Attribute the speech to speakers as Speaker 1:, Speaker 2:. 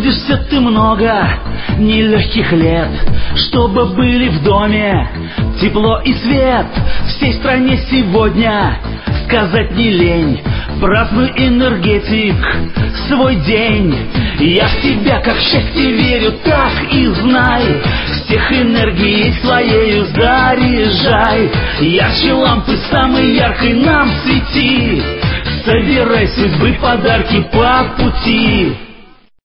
Speaker 1: Трудишься ты много, нелегких лет, чтобы были в доме тепло и свет. Всей стране сегодня сказать не лень, празднуй, энергетик, свой день. Я в тебя как в счастье верю, так и знай, всех энергией своею заряжай. Ярче лампы самой яркой нам свети, собирай судьбы подарки по пути.